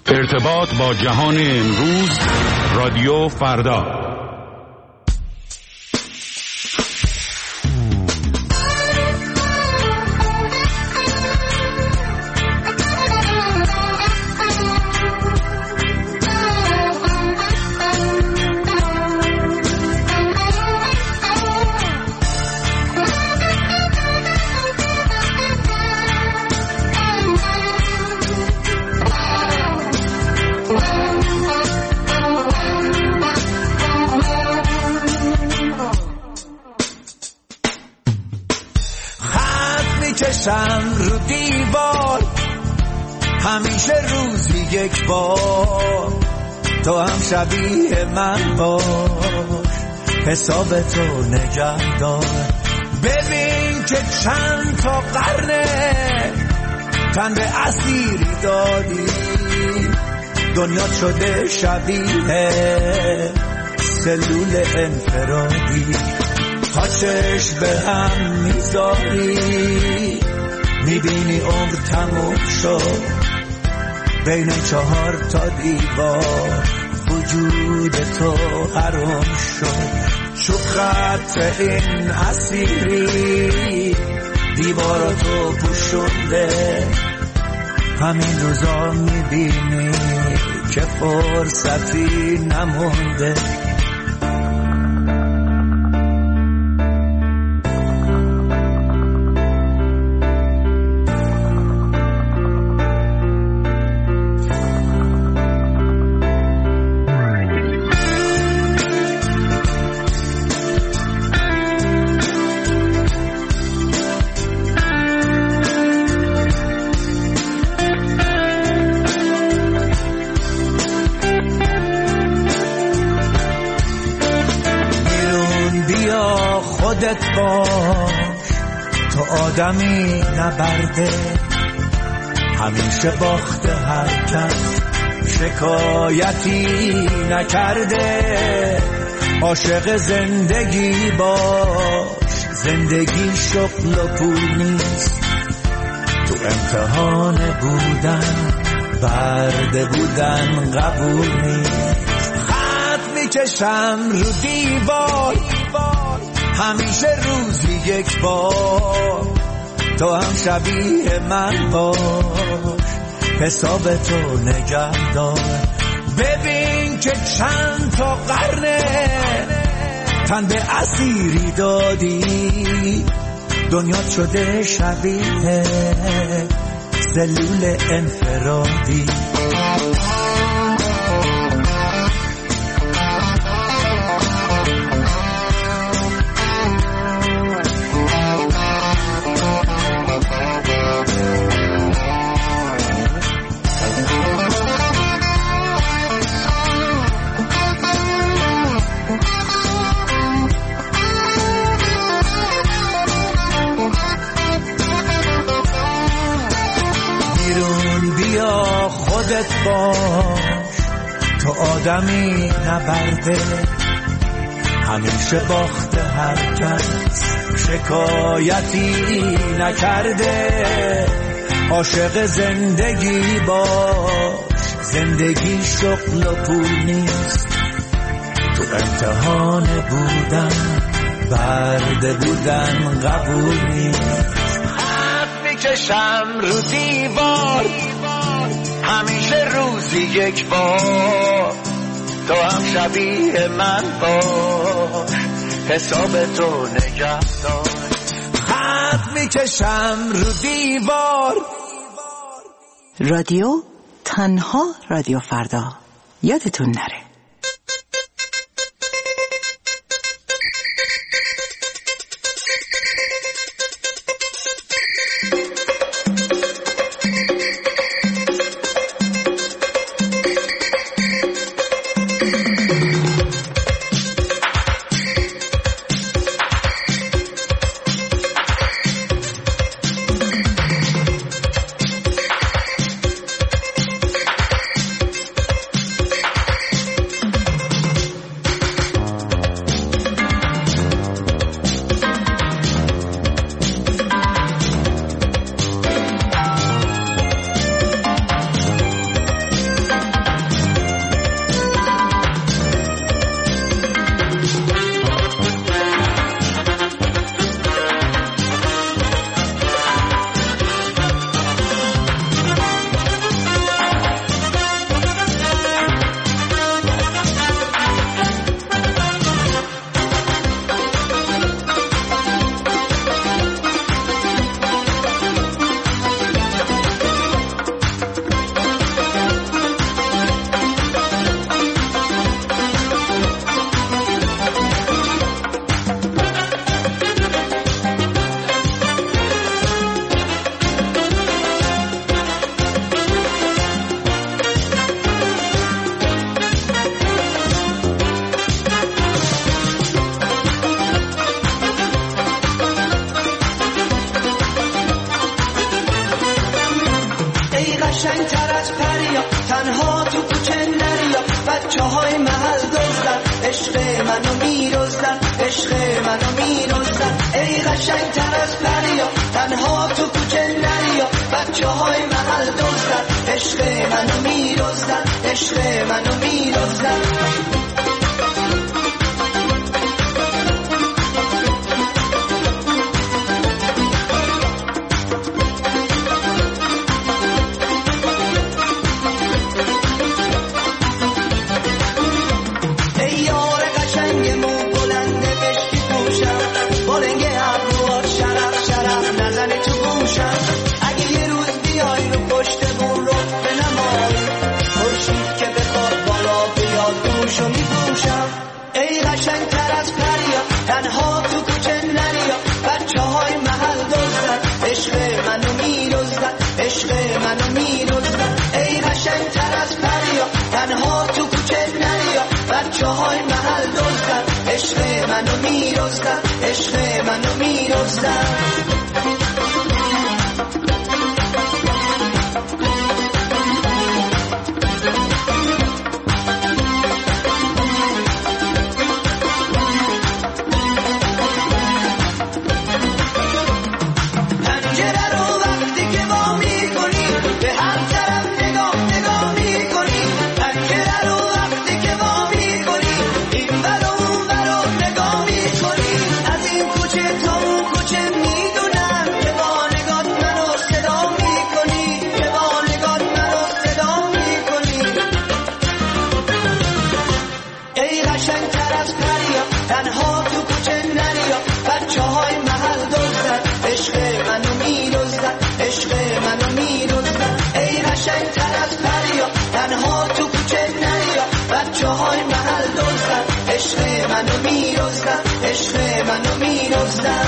ارتباط با جهان امروز، رادیو فردا. رو دیوار همیشه روزی یک بار، تو هم شبیه من باش، حساب تو نگه دار. ببین که چند تا قرنه تن به اسیری دادی، دنیا شده شبیه سلول انفرادی. تا چشم به هم میذاری میبینی عمر تموم شد، بین 4 تا دیوار وجود تو حرام شد. چو خط این اسیری دیواراتو پوشونده، همین روزا میبینی که فرصتی نمونده. خودت باش، تو آدمی نبرده، همیشه باخته هر کس، شکایتی نکرده. عاشق زندگی باش، زندگی شغل و پول نیست، تو امتحان بودن برده بودن قبول نیست. خط میکشم رو دیوار همیشه روزی یک بار، تو هم شبیه من باش، حساب تو نگه دار. ببین که چند تا قرنه تن به اسیری دادی، دنیا شده شبیه سلول انفرادی. خودت باش، تو آدمی نبرده، همیشه باخته هر کس، شکایتی نکرده. عاشق زندگی باش، زندگی شغل و پول نیست، تو امتحان بودن برده بودن قبول نیست. حرف میکشم رو دیوار همیشه روزی یک بار، تو هم شبیه من باش، حساب تو نگه دار. خط میکشم رو دیوار. رادیو تنها رادیو فردا، یادتون نره. از پریا تنها تو کوچه نریا بچه های محل دزدن عشق منو میرزدن عشق منو میرزدن ای قشنگ تر از پریا تنها تو کوچه نریا بچه های محل دزدن عشق منو میرزدن عشق منو میرزدن تنها تو کوچه نریا بچه های محل دزدن عشق منو میرزدن عشق منو میرزدن ای قشنگ تر از پریا تنها تو کوچه نریا بچه های محل دزدن عشق منو میرزدن عشق منو میرزدن تنها تو کوچه نریا بچه های محل دزدن عشق منو میرزدن عشق منو میرزدن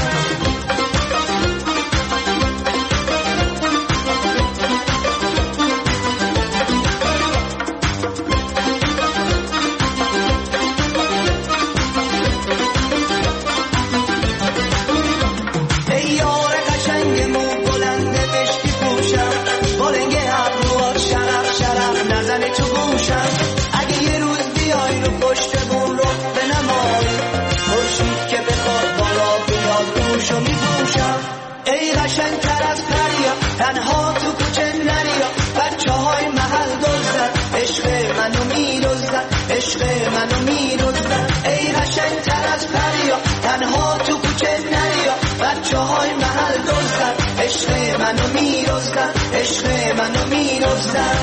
ای یار قشنگ مو بلنده بشتی پوشم بلنگه ابروات شرف نزنه تو گوشم اگه یه روز بیای رو پشت بون رو بنمایی خورشید که بخواد بالا بیاد روشو میپوشم ای قشنگ تر از پریا تنها تو کوچه نریا بچه های محل دزدن عشق منو میرزدن عشق منو میرزدن ای قشنگ تر از پریا تنها تو کوچه نریا بچه های محل دزدن عشق منو میرزدن عشق منو میرزدن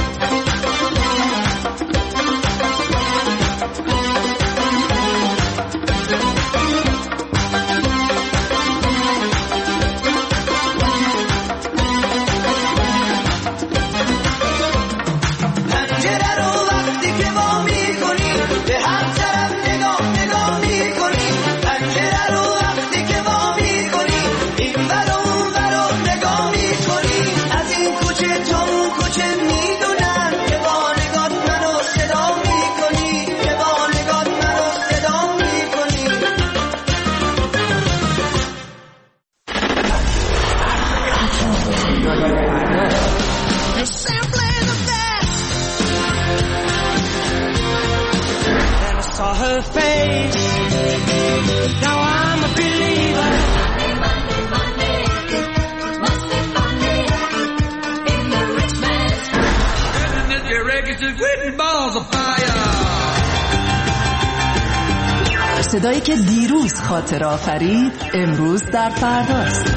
صدایی که دیروز خاطر آفرید امروز در فرداست.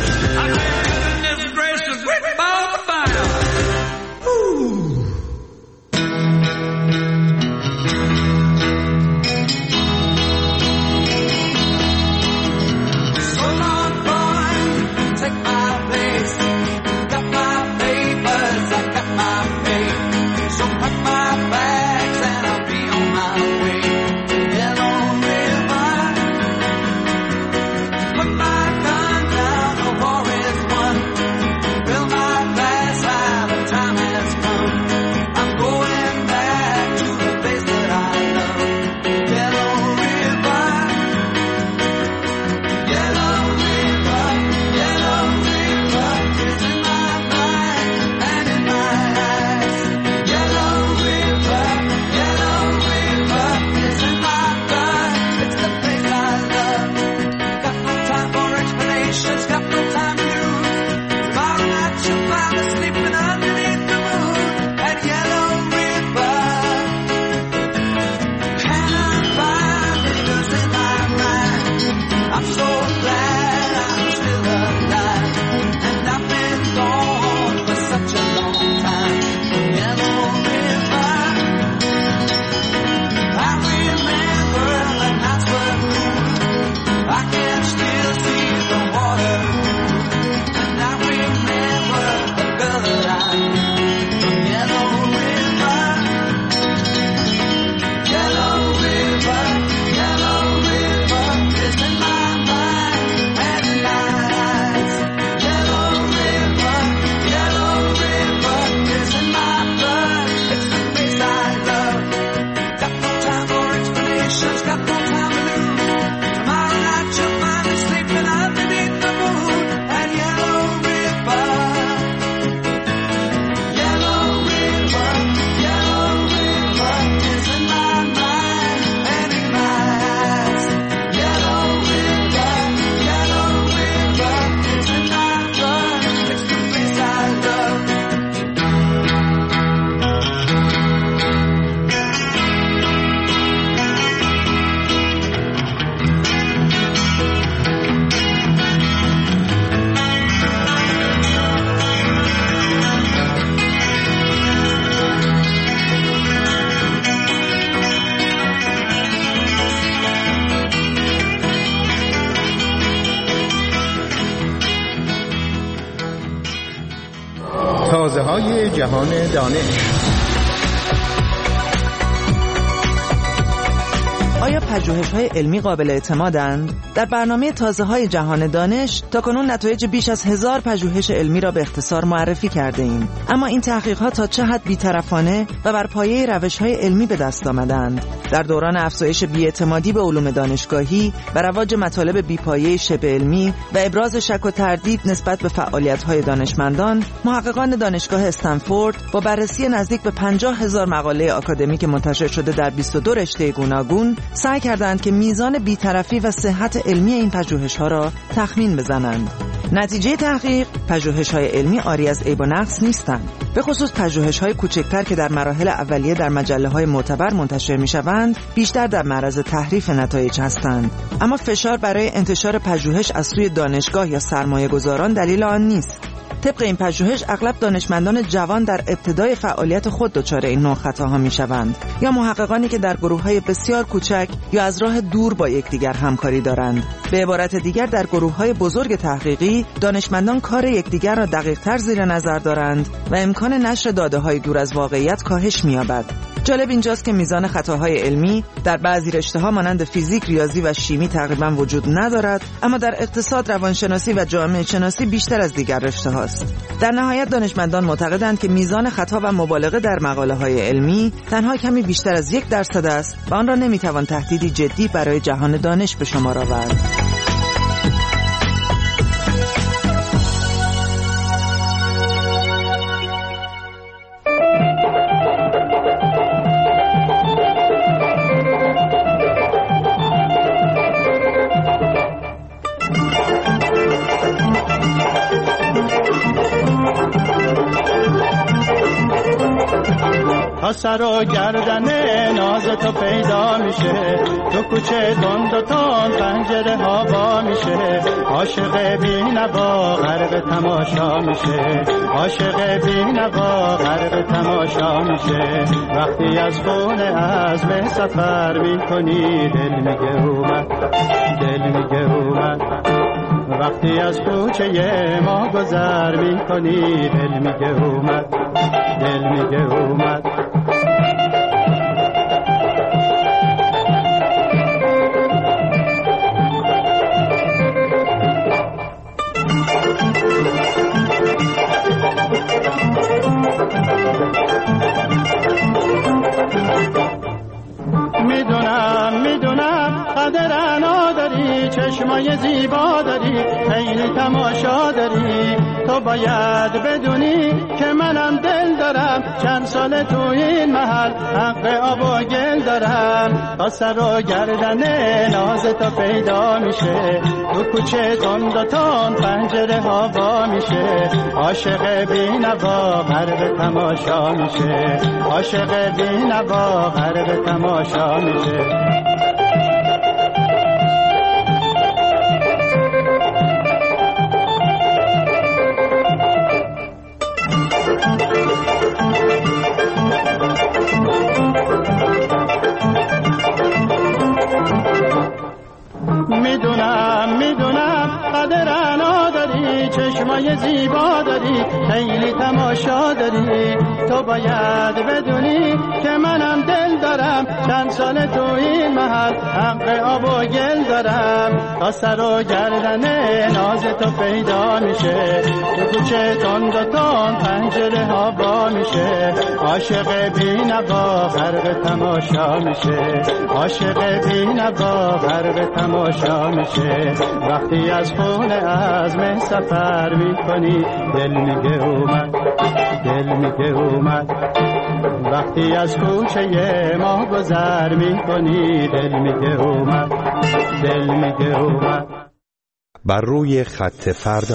Put my gun down, the war is های جهان دانش. آیا پژوهش‌های علمی قابل اعتمادند؟ در برنامه تازه‌های جهان دانش تاکنون نتایج بیش از 1000 پژوهش علمی را به اختصار معرفی کرده‌ایم. اما این تحقیقات تا چه حد بی‌طرفانه و بر پایه روش‌های علمی به دست آمدند؟ در دوران افزایش بی‌اعتمادی به علوم دانشگاهی و رواج مطالب بی‌پایه شبه علمی و ابراز شک و تردید نسبت به فعالیت‌های دانشمندان، محققان دانشگاه استنفورد با بررسی نزدیک به 50,000 مقاله آکادمیک منتشر شده در 22 رشته گوناگون سعی کردند که میزان بی‌طرفی و صحت علمی این پژوهش‌ها را تخمین بزنند. نتیجه تحقیق، پژوهش‌های علمی عاری از عیب و نقص نیستند. به خصوص پژوهش‌های کوچکتر که در مراحل اولیه در مجله‌های معتبر منتشر می‌شوند، بیشتر در معرض تحریف نتایج هستند. اما فشار برای انتشار پژوهش از سوی دانشگاه یا سرمایه‌گذاران دلیل آن نیست. طبق این پژوهش اغلب دانشمندان جوان در ابتدای فعالیت خود دچار این نوع خطاها میشوند یا محققانی که در گروه‌های بسیار کوچک یا از راه دور با یکدیگر همکاری دارند. به عبارت دیگر در گروه‌های بزرگ تحقیقی دانشمندان کار یکدیگر را دقیق‌تر زیر نظر دارند و امکان نشر داده‌های دور از واقعیت کاهش می‌یابد. جالب اینجاست که میزان خطاهای علمی در بعضی رشته‌ها مانند فیزیک، ریاضی و شیمی تقریباً وجود ندارد، اما در اقتصاد، روانشناسی و جامعه شناسی بیشتر از دیگر رشته‌هاست. در نهایت دانشمندان معتقدند که میزان خطا و مبالغه در مقاله‌های علمی تنها کمی بیشتر از 1% است و آن را نمی‌توان تهدیدی جدی برای جهان دانش به شمار آورد. سر و گردن ناز تو پیدا میشه، تو کوچه تند و تند پنجره ها با میشه، عاشق بی نوا غرق تماشا میشه، عاشق بی نوا غرق تماشا میشه. وقتی از خونه عزم سفر میکنی دل میگه اومد، دل میگه اومد. وقتی از کوچه ما گذر میکنی دل میگه اومد، دل میگه اومد. میدونم قدر انا داری، چشمای زیبا داری، خیلی تماشا داری. تو باید بدونی که منم دل دارم، چند سال تو این محل حق آب و گل دارم. تا سر و گردن ناز تو پیدا میشه، تو کوچه تند و تند پنجره ها با میشه، عاشق بی نوا غرق تماشا میشه، عاشق بی نوا غرق تماشا میشه. میدونم قدر انا داری، چشمای زیبا داری، خیلی تماشا داری. تو باید بدونی که منم دل دارم، چند سال تو این محل حق آب و گل دارم. تا سر و گردن ناز تو پیدا میشه، تو کوچه تند و تند پنجره ها با میشه، عاشق بی نوا غرق تماشا میشه، عاشق بی نوا غرق تماشا میشه. وقتی از خونه عزم سفر میکنی دل میگه اومد، دل میگه اومد. وقتی از کوچه ما گذر میکنی دل میگه اومد، دل میگه اومد. بر روی خط فردا.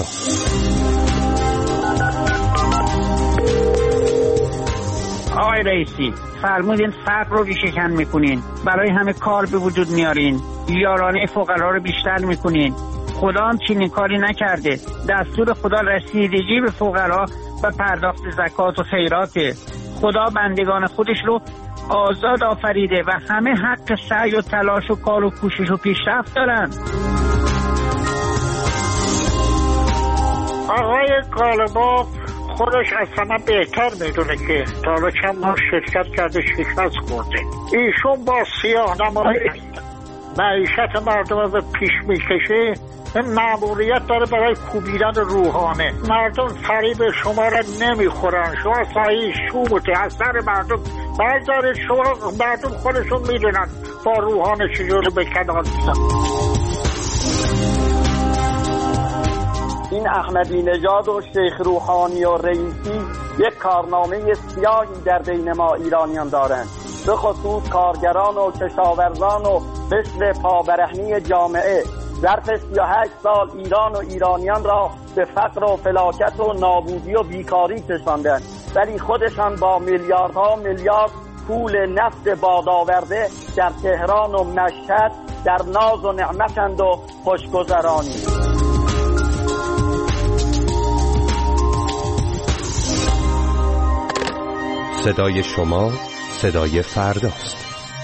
آقای رئیسی، فرمودین فقر رو ریشه‌کن میکنین، برای همه کار به وجود میارین، یارانه فقرا رو بیشتر میکنین. خدا هم چنین کاری نکرده. دستور خدا رسیدگی به فقرا و پرداخت زکات و خیراته. خدا بندگان خودش رو آزاد آفریده و همه حق سعی و تلاش و کار و کوشش و پیشرفت دارن. آقای قالباف، خودش اصلا بهتر میدونه که تا حالا چند بار شرکت کرده شکست خورده. ایشون با سیاه‌نمایی معیشت مردم رو به پیش میکشه. این مأموریت داره برای کوبیدن روحانه. مردم فریب شما را نمیخورن، شما صحیح شومته از سر مردم بردارید. شما مردم خودشون میدونن با روحانه چجوری به کنار میزن. این احمدی نژاد و شیخ روحانی و رئیسی یک کارنامه سیاهی در بین ما ایرانیان دارند، به خصوص کارگران و کشاورزان و قشر پابرهنی جامعه. ظرف 38 سال ایران و ایرانیان را به فقر و فلاکت و نابودی و بیکاری کشاندند، ولی خودشان با میلیاردها میلیارد پول نفت بادآورده در تهران و مشهد در ناز و نعمتند و خوشگذرانی. صدای شما صدای فرداست.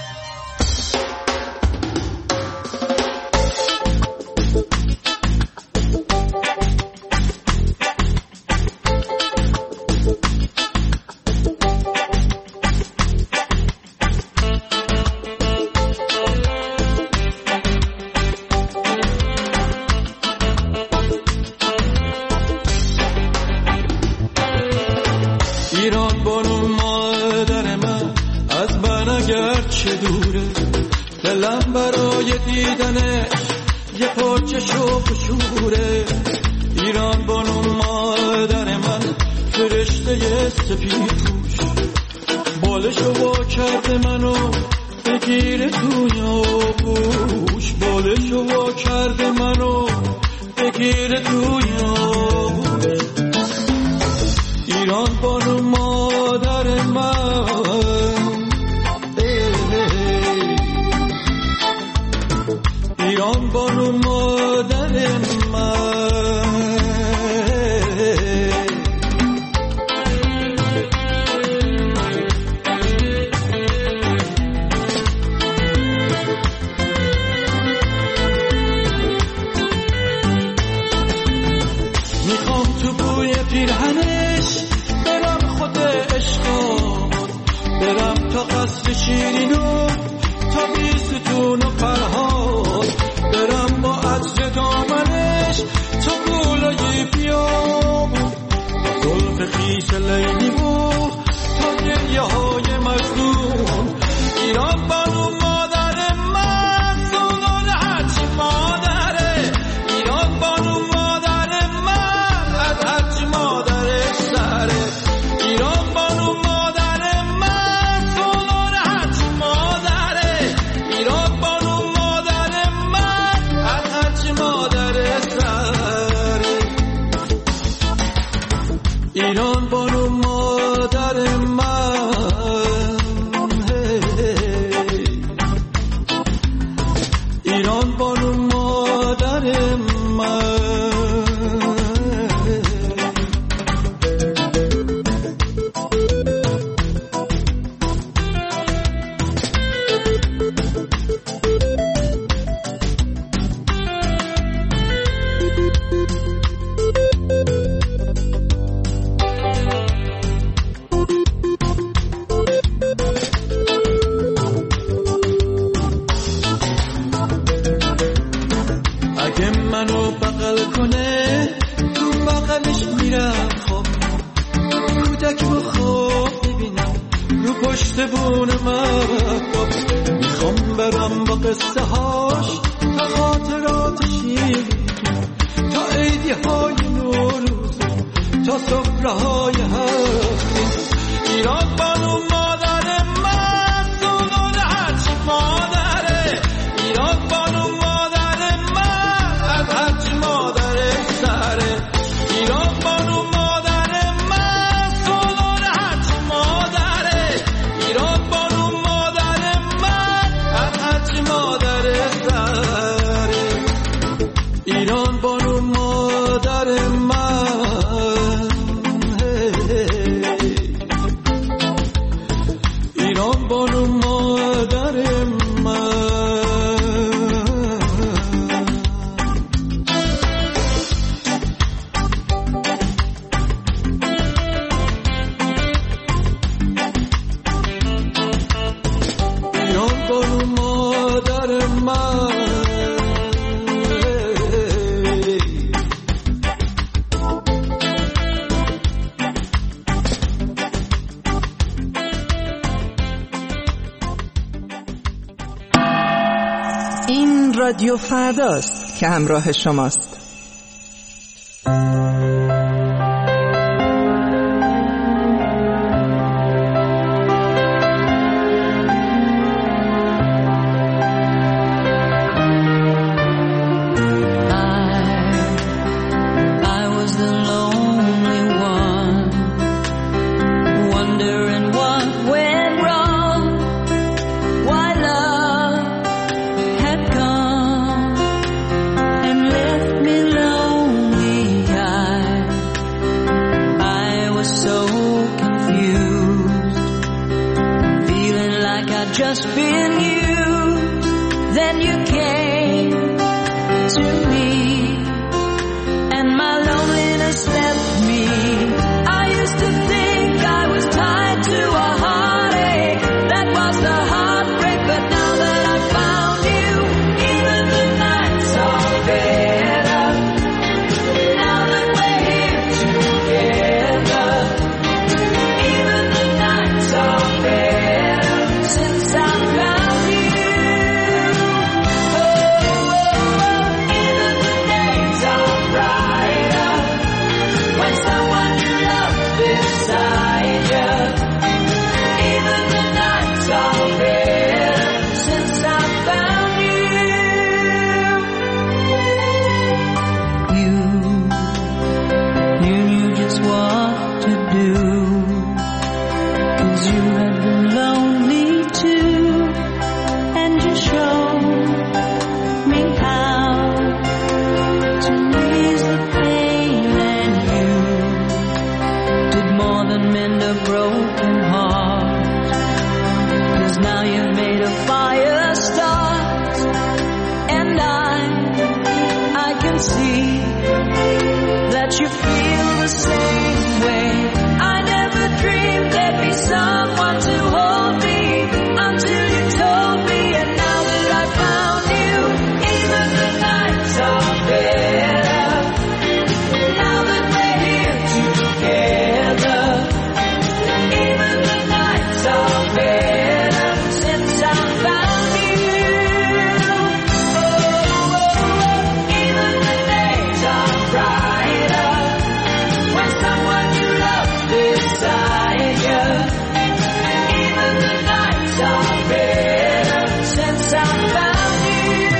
ایران بانو مادر من از من اگر چه دوره، دلم برای دیدنه یه پاچه شوق و شوره. ایران بانو مادر من فرشته سپید پوش، بالشو وا کرده منو بگیره توی آغوش، بالشو وا کرده منو بگیره توی آغوش. ایران بانو مادر من، ایران بانو مادر من. میخوام تو بوی پیرهنش برم خود عشقا، برم تا قصر شیرینو تا بیستون و فرهاد، برم با عطر دامنش تا گولای بیابون، گل خیس لیلی بود تا گریه های مجنون. ایران بانو مادر من، سوگل هرچی مادره. ایران بانو مادر من، از هرچی مادرش سره. ایران بانو مادر من، سوگل هرچی مادره. ایران بانو مادر من، از هرچی مادرش سره. ایران بانو مادر من، ایران بانو مادر من. اگه منو بغل کنه تو بغلش میرم، خواب کودک رو خواب ببینم رو پشت بون من. میخوام برم با قصه هاش تا خاطرات شیرین، تا عیدی های نوروز، تا سفره های هفته. ایران بانو مادر من، سوگل هرچی مادره. ایران بانو مادر من، از هرچی مادرش سره. ایران بانو مادر من، سوگل هرچی مادره. ایران بانو مادر من، از هرچی مادرش سره. ایران بانو مادر من، ایران بانو مادر من. رادیو فرداست که همراه شماست. Just been used, then you came to me, and my loneliness left me. I used to think I was tied to a heartache, that was the heartbreak, but now that I found you, even the nights are better. Now that we're here together, even the nights are better. Since I found you, even the days are brighter when someone you love beside you. Even the nights are better since I found you. You knew just what to do, 'cause you had been lonely too, and you showed me how to ease the pain, and you did more than mend a broken heart, 'cause now you've made a fire start, and I can see that you feel the same way. I never dreamed there'd be someone to hold me until you told me, and now that I found you, even the nights are better. Now that we're here together, even the nights are better since I found you. Even the days are brighter when someone you love beside you. Even the nights are better since I found you.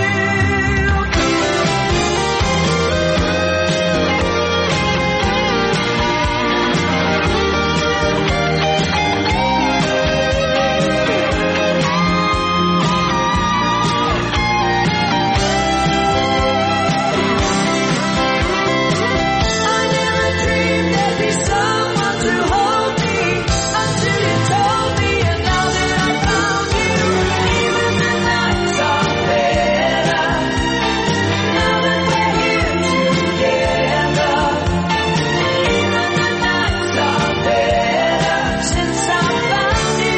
I never dreamed there'd be someone to hold me until you told me, and now that I found you, even the nights are better. Now that we're here together, even the nights are better since I found you.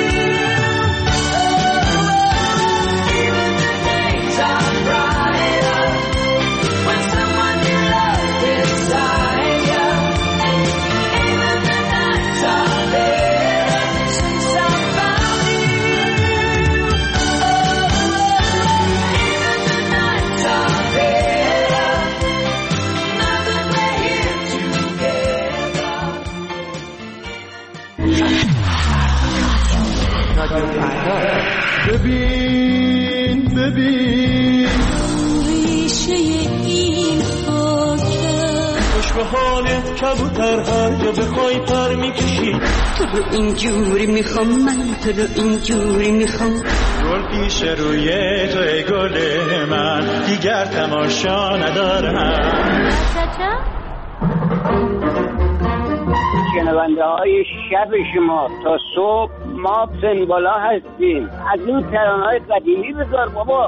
Even the days are brighter when someone you love beside you. Even the nights are better since I found you. Even the nights are better now that we're here together. رادیو فردا. ببین ریشه این خاکه خوش به حالت کبوتر، هر جا بخوای پر میکشی. تو رو اینجوری میخوام، من تو رو اینجوری میخوام. گل پیش روی تو ای گل من، دیگر تماشا ندارم. شنونده های شب شما تا صبح ما سنبالا هستیم. از این ترانه‌های قدیمی بذار بابا.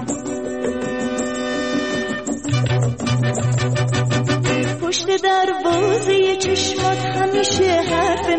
پشت در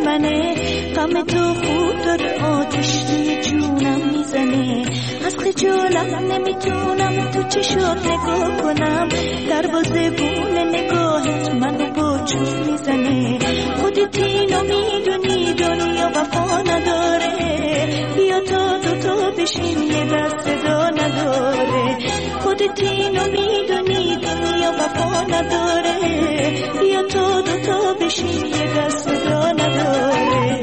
منه، غم تو خود داره آتش توی جونم میزنه. از خجالت نمیتونم تو چشات نگاه کنم، دروازه بون نگاهت منو با چوب میزنه. خودت اینو میدونی دنیا وفا نداره، بیا تا دوتا بشیم یه دست صدا نداره. خودت اینو میدونی دنیا وفا نداره، بیا تا دوتا بشیم یه دست صدا نداره.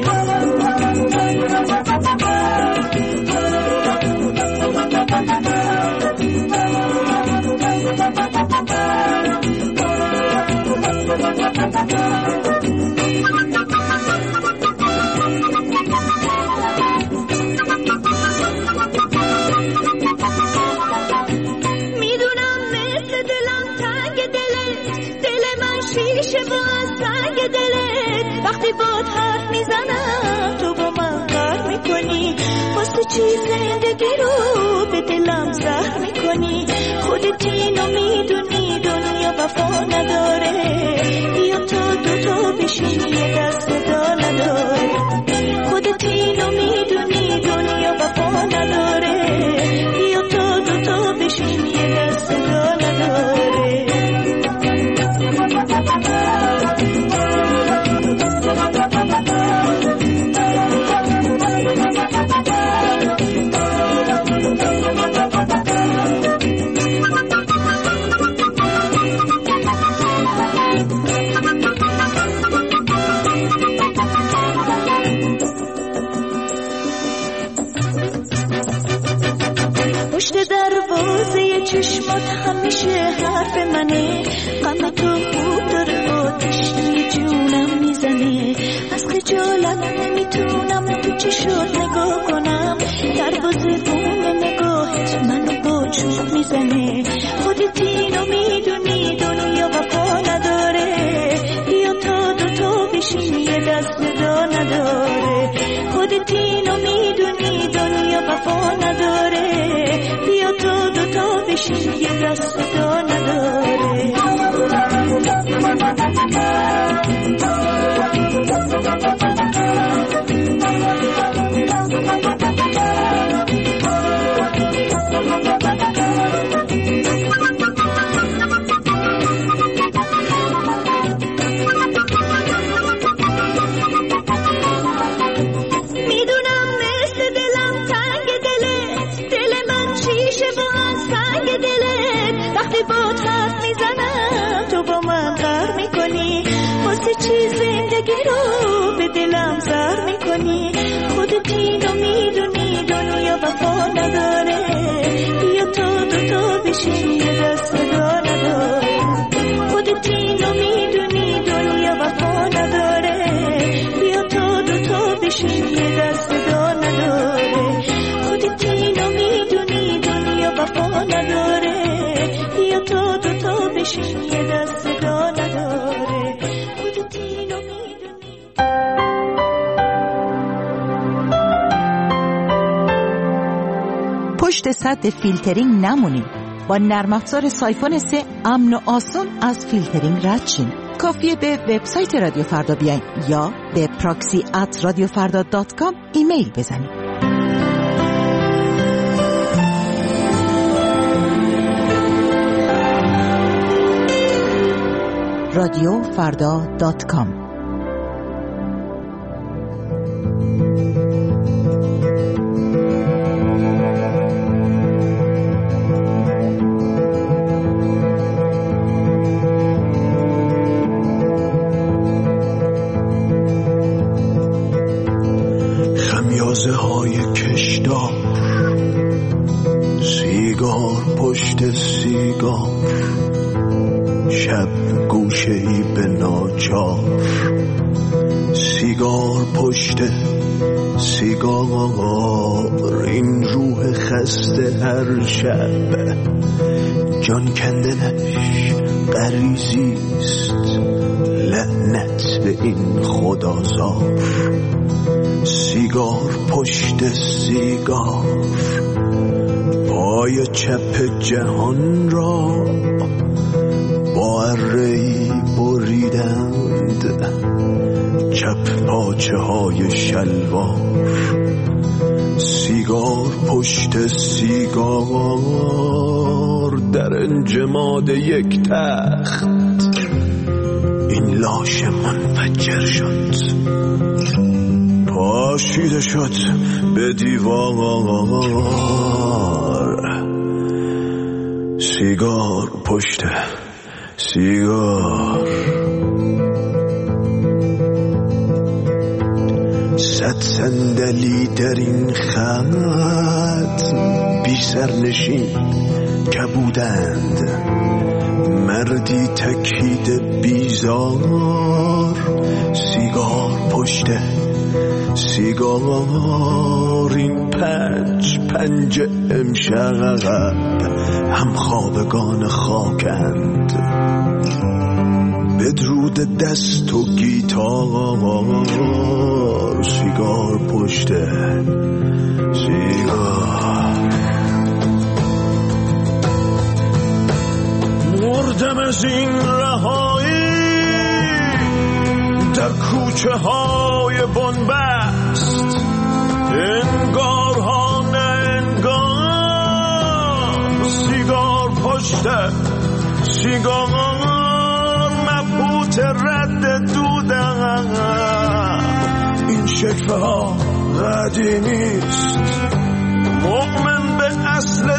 میدونم مثل دلم تنگ دلت، دل من شیشه با از تنگ دلت. وقتی باد حرف میزنم تو با من قهر میکنی، واسه چی زندگی رو به دلم زهر میکنی. خودت اینو میدونی دنیا وفا نداره، بیا تا دوتا بشیم یه دست صدا نداره. خودت اینو میدونی دنیا وفا نداره، بیا تا دوتا بشیم یه دست صدا نداره. پشت دروازه چشمات همیشه حرف منه، غم تو خوب داره آتش توی جونم میزنه. از خجالت نمیتونم تو چشات نگاه کنم، دروازه بون نگاهت منو با چوب میزنه. خودت اینو میدونی دنیا وفا نداره، بیا تا دوتا بشیم یه دست صدا نداره. خودت اینو میدونی دنیا وفا نداره، بیا تا دوتا بشیم یه دست صدا نداره. میدونم مثل دلم تنگ دلت، دل من شیشه با از سنگ دلت. وقتی باد حرف میزنم تو با من قهر میکنی، واسه چی زندگی رو به دلم زهر میکنی. خودت اینو میدونی دنیا وفا نداره، بیا تا دوتا بشیم یه دست صدا نداره. خودت اینو میدونی دنیا وفا نداره، بیا تا دوتا بشیم یه دست صدا نداره. خودت اینو میدونی دنیا وفا نداره، بیا تا دوتا بشیم یه دست صدا نداره. خودت اینو میدونی. پشت سد فیلترینگ نمونید. با نرم افزار سایفون 3 امن و آسان از فیلترینگ رد شین. کافیه به وبسایت رادیو فردا بیاین یا به proxy@radiofarda.com ایمیل بزنید. radiofarda.com خمیازه های کشدار، سیگار پشت سیگار، شب گوشه ای به ناچار، سیگار پشت سیگار، این روح خسته هر شب جان کندنش غریزیست، لعنت به این خدازار. سیگار پشت سیگار، پای چپ جهان را با اره‌ای بریدند، چپ پاچه های شلوار، سیگار پشت سیگار در انجماد یک تخت. این لاش منفجر شد، پاشیده شد به دیوار. سیگار پشت سیگار، 100 صندلی در این خط بی سرنشین کبودند. مردی تکیده بیزار، سیگار پشت سیگار. این پنج امشب هم خوابگان خاکند. بدرود دست و گیتار، سیگار پشت سیگار. مردم از این رهایی در کوچه های بنبست. انگار ها نه انگار، سیگار پشت سیگار. مبهوت رد دودم، این شکفه ها قدیمیست. مؤمن به اصل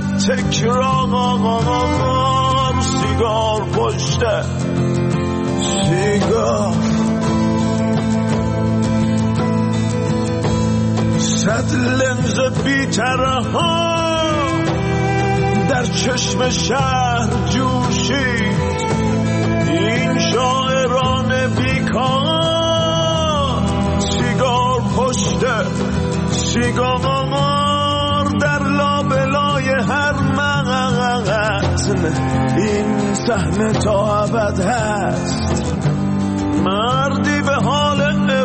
تکرار، سیگار پشت سیگار. 100 لنز بی‌طرح‌ها در چشم شهر جوشید. این شاعران بیکار، سیگار پشت سیگار. در لابلای هر متن این صحنه تا ابد هست. مردی به حال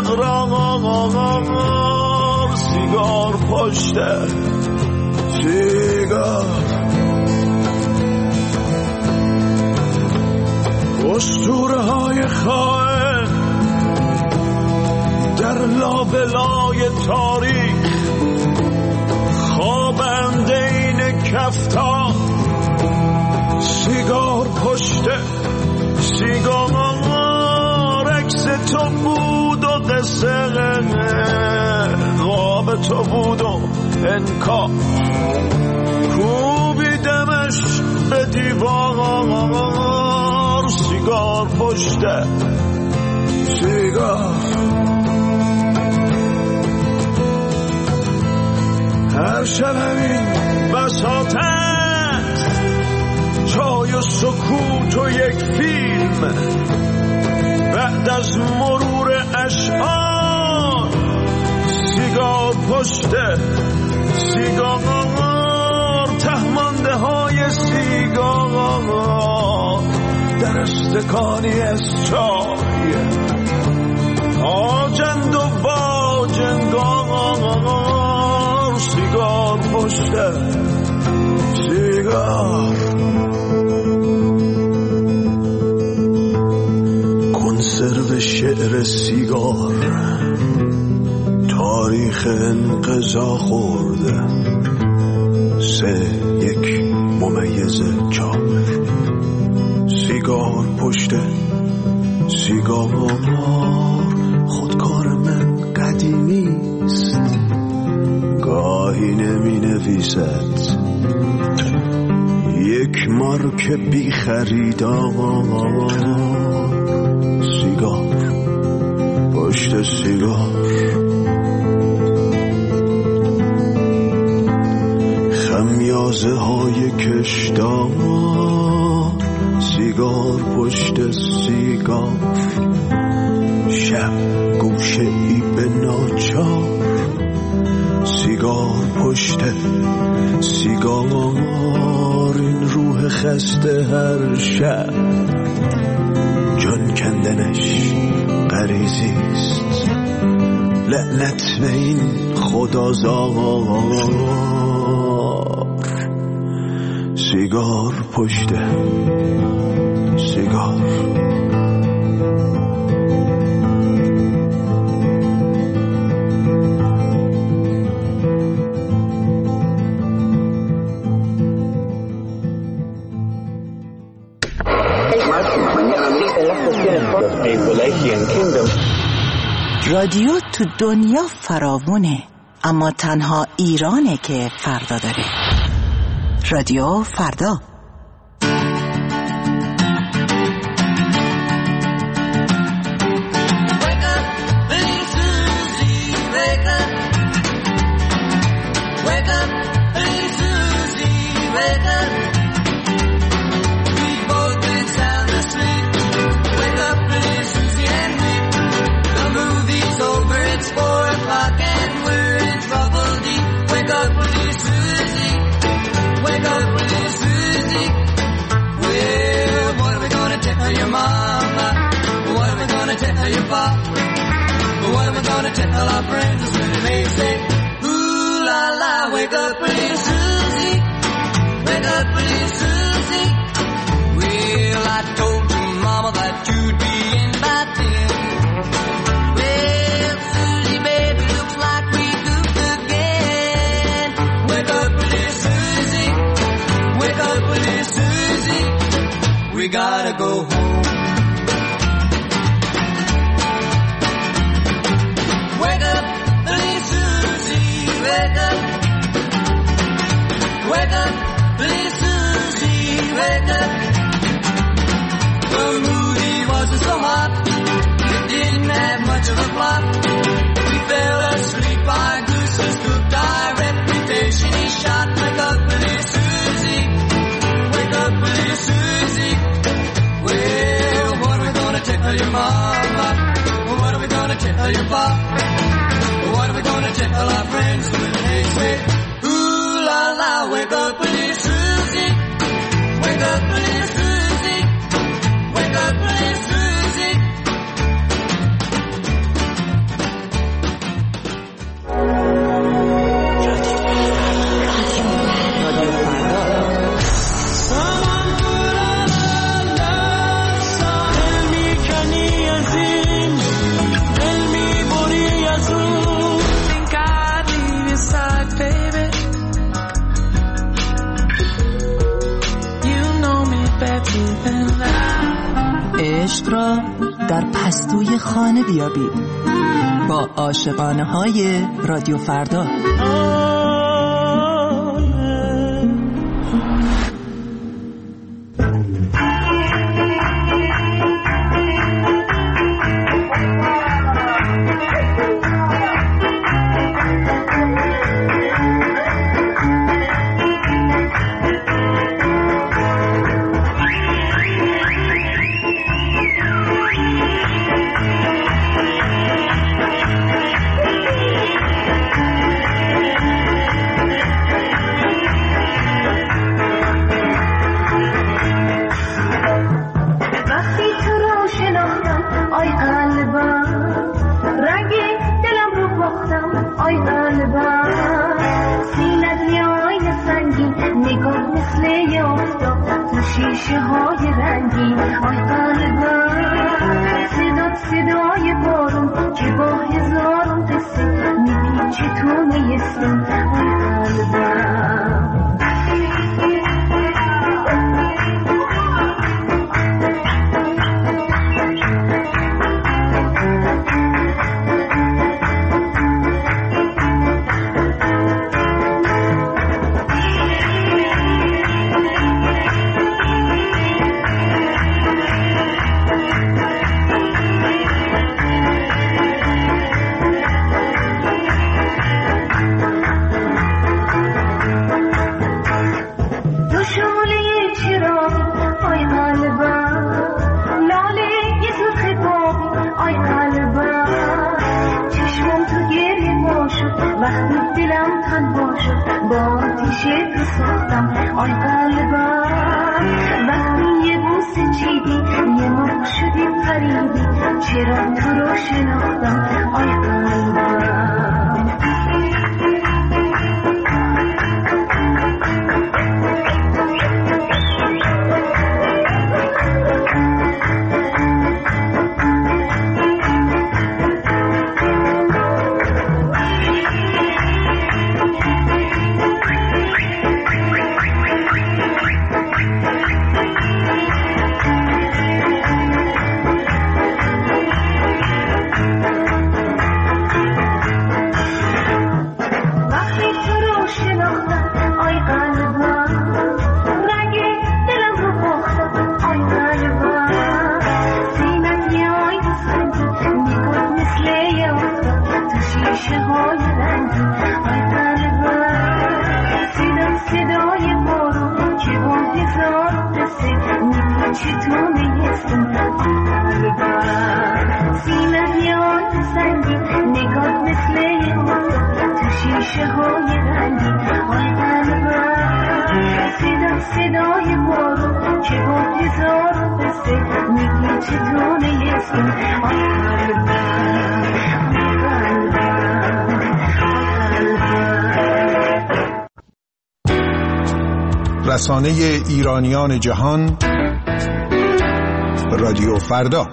اقرار، سیگار پشت سیگار. اسطوره های خائن در لابلای تاریخ، خوابند این کفتار، سیگار پشت سیگار. عکس تو بود و قصه خواب تو بود و انکار. کوبیدمش به دیوار، سیگار پشت سیگار. هر شب همین بساط است، چای و سکوت و یک فیلم. بعد از مرور اشعار، سیگار پشت سیگار. تهمانده های سیگار در استکانی از چای. آجند و باجنگار، سیگار پشت سیگار. کنسرو شعر سیگار تاریخ انقضا خورده. 3-1-4 سیگار پشت سیگار. خودکار من قدیمیست، گاهی نمی نویسد. یک مارک بی خریدار، سیگار پشت سیگار. خمیازه های کشدار، سیگار پشت سیگار. شب گوشه ای به ناچار، سیگار پشت سیگار. این روح خسته هر شب، جان کندنش غریزیست. لعنت به این خدازار، سیگار پشت سیگار. رادیو تو دنیا فراوونه، اما تنها ایرانه که فردا داره. رادیو فردا. Tell our friends when they say, ooh la la, wake up pretty Susie, wake up pretty Susie. Well, I told you mama that you'd be in by 10. Well, Susie baby, looks like we goofed again. Wake up pretty Susie, wake up pretty Susie. We gotta go home. Wake up, pretty Susie, wake up. Wake up, pretty Susie, wake up. The movie wasn't so hot, it didn't have much of a plot. We fell asleep, our goose was cooked, our reputation is shot. Wake up, pretty Susie, wake up, pretty Susie. Well, what are we gonna tell your mama? What are we gonna tell your pop? What are we gonna tell our friends when they say, ooh la la, wake up pretty Susie, wake up pretty Susie, wake up pretty Susie. عشق را در پستوی خانه بیابید با عاشقانه های رادیو فردا. نقشه های رنگین آی قلبم رسیدم صدای بارون که گفت هزار و قصه میگی چطوره یسون آی قلبم آی قلبم آی قلبم. رسانه ایرانیان جهان رادیو فردا.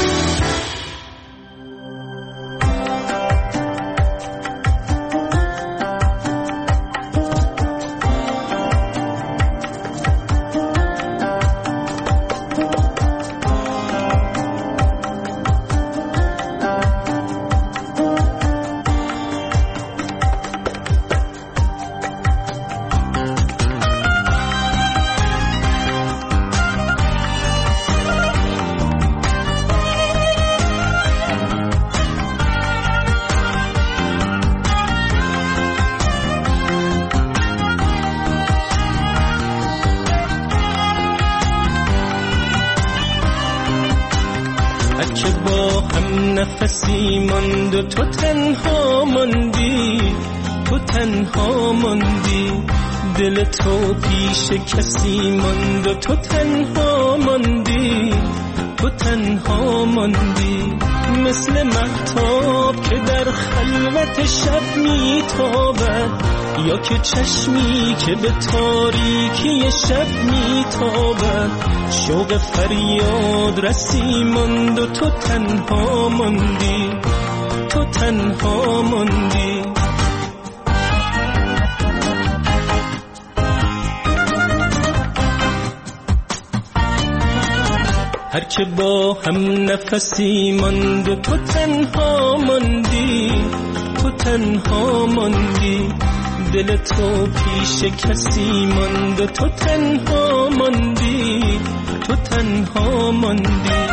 نفسی ماند و تو تنها ماندی، تو تنها ماندی، دل تو پیش کسی ماند و تو تنها ماندی، تو تنها ماندی، مثل مهتاب که در خلوت شب میتابد، یا که چشمی که به تاریکی شب میتابد، شوق فریاد رسی ماند و تو تنها ماندی، تو تنها ماندی. هر که با هم نفسی ماند و تو تنها ماندی، تو تنها ماندی، دل تو پیش کسی ماند و تو تنها ماندی، تو تنها ماندی.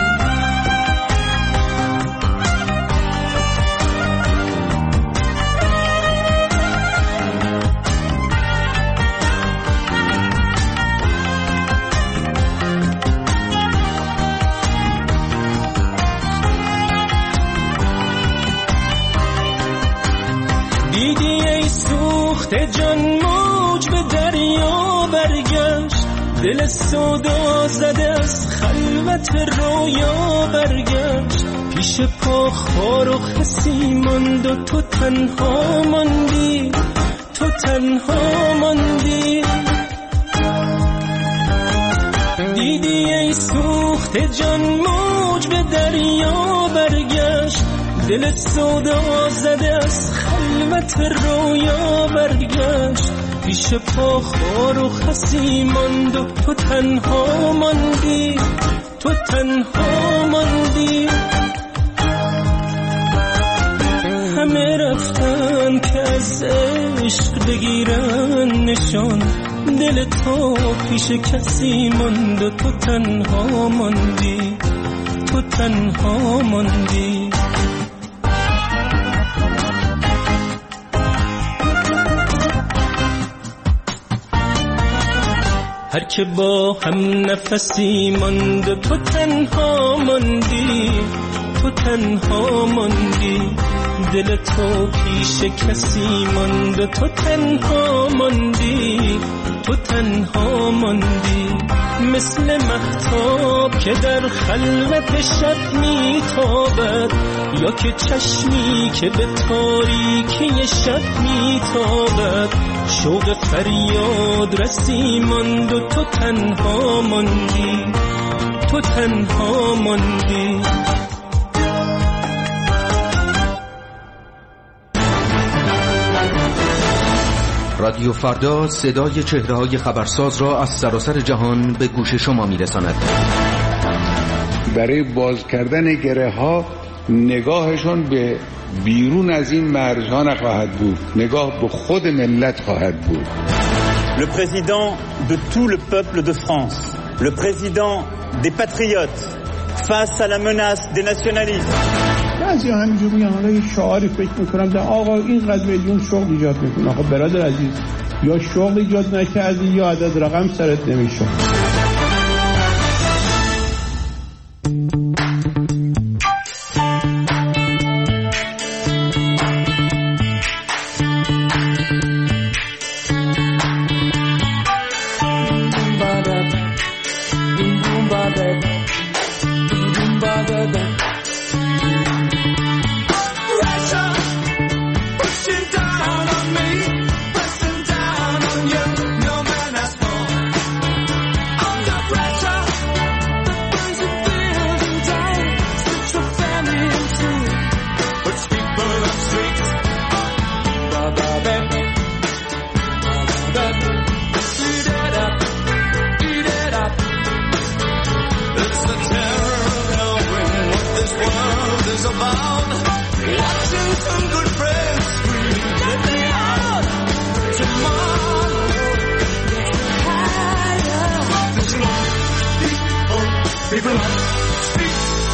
دیدی ای سوخته جان موج به دریا برگشت، دل سودا زده از خلوت رویا برگشت، پیش پا خار و خسی ماند و تو تنها ماندی، تو تنها ماندی. دیدی ای سوخته جان موج به دریا برگشت، دلت سودا زده از خلوت رویا برگشت، پیش پا خار و خسی ماند و تو تنها ماندی، تو تنها ماندی. همه رفتن که از عشق بگیرن نشان، دل تو پیش کسی ماند و تو تنها ماندی، تو تنها ماندی. هر که با هم نفسی ماند و تو تنها ماندی، تو تنها ماندی، دل تو پیش کسی ماند و تو تنها ماندی، تو تنها ماندی، مثل مهتاب که در خلوت شب میتابد، یا که چشمی که به تاریکی شب میتابد، شوق فریاد رسی ماند و تو تنها ماندی، تو تنها ماندی. رادیو فردا صدای چهره‌های خبرساز را از سراسر جهان به گوش شما میرساند. برای باز کردن گره ها نگاهشون به بیرون از این مرزها نخواهد بود، نگاه به خود ملت خواهد بود. Le président de tout le peuple de France, le président des patriotes face à la menace des nationalistes. بعضی همینجور میگن حالا یه شعاری فکر میکنم در آقا این قدر میلیون شغل ایجاد میکنه. آقا برادر عزیز، یا شغل ایجاد نکردی یا عدد رقم سرت نمیشه. about watching some good friends scream, let me out tomorrow. People on the street.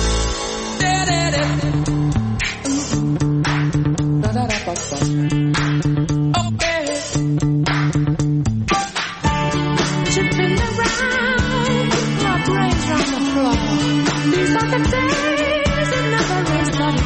Okay. Chipping around, my brains on the floor. These are the days that never raise on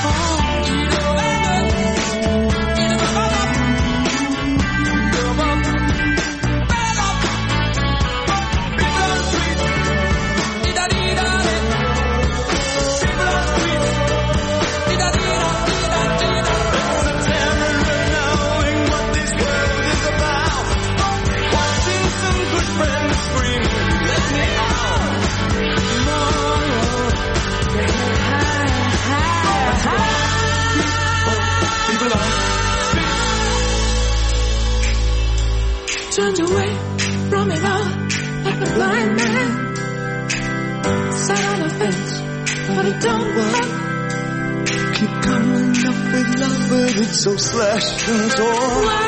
turned away from it all like a blind man. Sat on a fence, but it don't work. Keep coming up with love, but it's so slashed and torn. Why?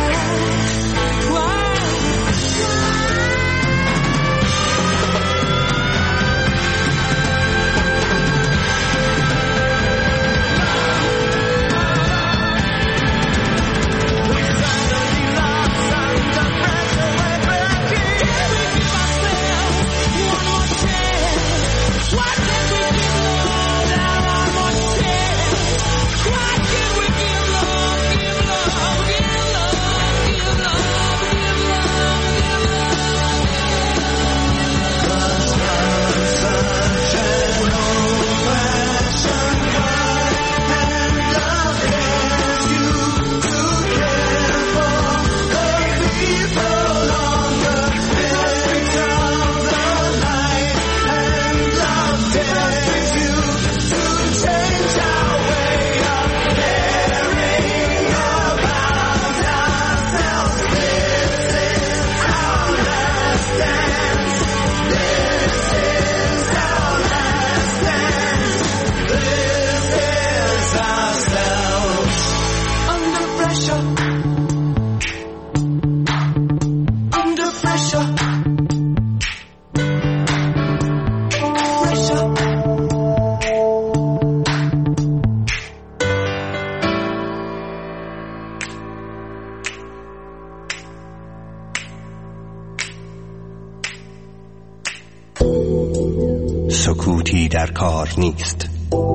سکوتی در کار نیست.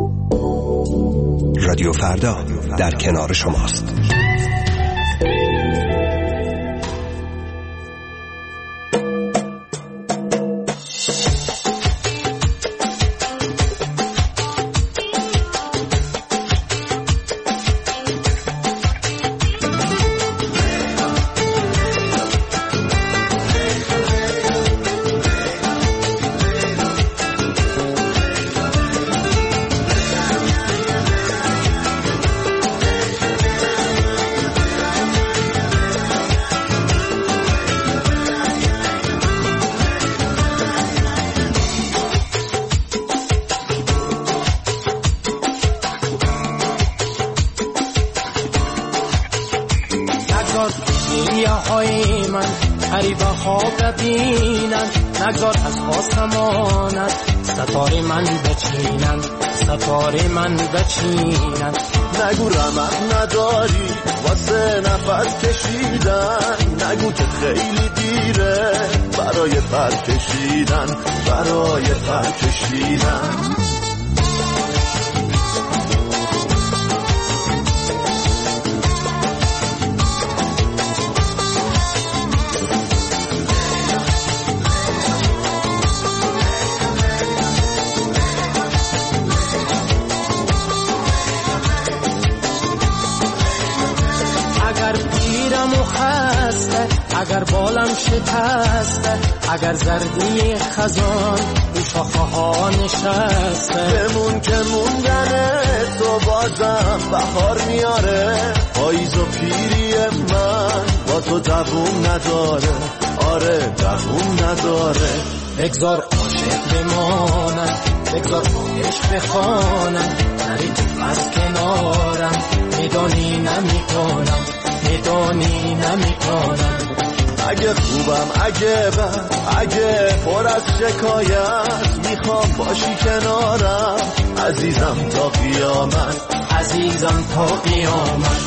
رادیو فردا در کنار شماست. نگذار از آسمانت ستاره من بچینند، ستاره من بچینند. نگو رمق نداری واسه نفس کشیدن، نگو که خیلی دیره برای پر کشیدن، برای پر کشیدن. اگر بالم شکسته، اگر زردی خزان رو شاخه ها نشسته، بمون که موندن تو بازم بهار میاره. پاییز و پیری من با تو دووم نداره، آره دووم نداره. بگذار چهره مانم بگذار عشق بخوانم نری تو از کنارم میدانی نمیکنم میدانی نمیکنم اگه خوبم اگه بد اگه پر از شکایت میخوام باشی کنارم عزیزم تا قیامت عزیزم تا قیامت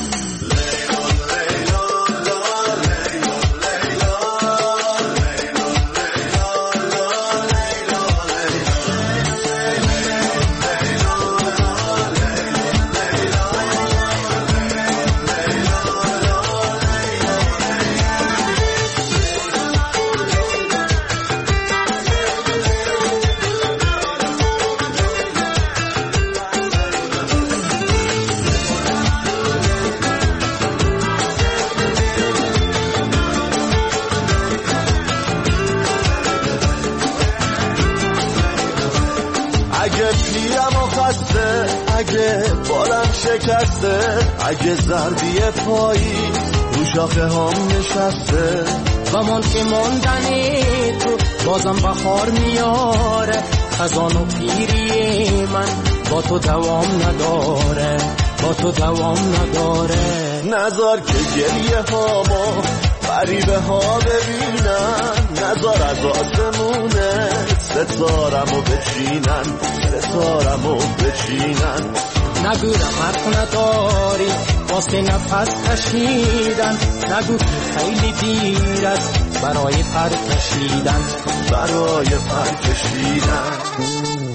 اگه بالم شکسته اگه ضربی پایی رو شاخه هم نشسته و من که موندنی تو بازم بخار میاره خزان و پیری من با تو دوام نداره با تو دوام نداره نذار که گریه هامو غریبه ها ببینن نذار از آسمونه ستارمو بچینن ستارمو بچینن نگورم حرف نداری واسه نفس کشیدن نگو که خیلی دیر است برای پر کشیدن برای پر کشیدن